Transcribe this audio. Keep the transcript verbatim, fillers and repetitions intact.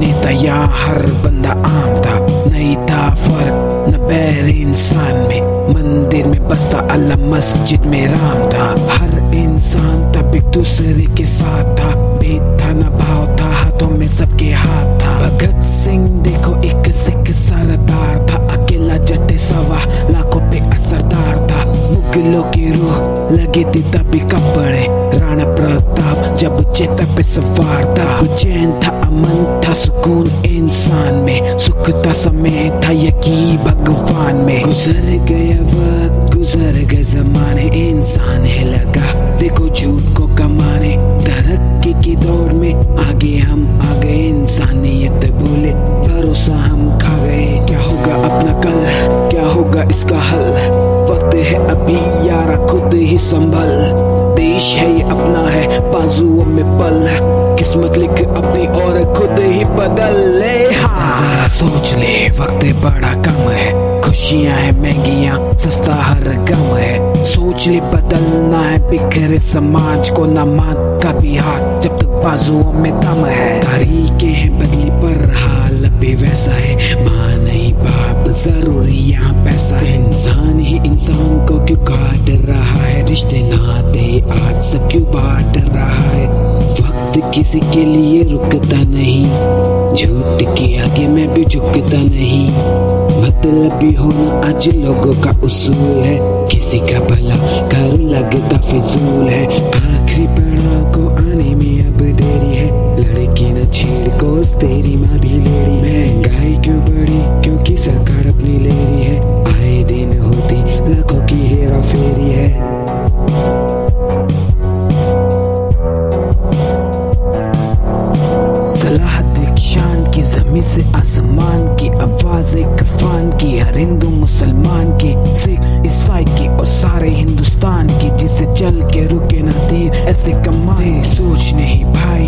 नेता या हर बंदा आम था, नहीं था फर्क न बैर इंसान में। मंदिर में बसता अल्लाह, मस्जिद में राम था। हर इंसान तब एक दूसरे के साथ था, भेद था न भाव था, हाथों में सबके हाथ था। भगत सिंह देखो एक सिख सरदार था, अकेला जटे सवा लाखों पे असरदार था। मुगलों की रूह लगी थी तभी कपड़े, राणा प्रताप जब चेता पे सवार था। चैन था, अमन था, सुकून इंसान में, सुख था, समय था यकीन भगवान में। गुजर गया वक्त, गुजर गए जमाने, इंसान है लगा देखो झूठ को कमाने। तरक्की की दौड़ में आगे हम आ गए, इंसानियत भूले भरोसा हम खा गए। क्या होगा अपना कल, क्या होगा इसका हल, वक्त है अभी यारा खुद ही संभल। देश है ये अपना है, बाजुओं में पल, किस्मत लिख अपनी और खुद ही बदल ले। हाँ जरा सोच ले, वक्त बड़ा कम है, खुशियां है महंगियां, सस्ता हर गम है। सोच ले बदलना है बिखरे समाज को, ना मान कभी हाथ जब तक बाजुओं में दम है। तारीखें हैं बदली पर हाल अभी वैसा है, माँ नहीं बाप जरूरी यहाँ पैसा है। इंसान ही इंसान को क्यों काट रहा है, रिश्ते नाते आज सब क्यों बांट रहा है। वक्त किसी के लिए रुकता नहीं, झूठ के आगे मैं भी झुकता नहीं। मतलबी होना आज लोगों का उसूल है, किसी का भला कर लगता फिजूल है। आखिरी पड़ाव को आने में अब देरी है, लड़की न छेड़ को तेरी माँ भी लेडी। महंगाई क्यों बढ़ी, क्योंकि सरकार अपनी ले रही है, आए दिन होती लाखों की हेरा फेरी है। सलाह दीक्षान की, जमीन से आसमान की, आवाज एक फान की, हर हिंदू मुसलमान की, सिख ईसाई की और सारे हिंदुस्तान की। जिसे चल के रुके ना तीर ऐसे कमाए, तेरी सोच नहीं भाई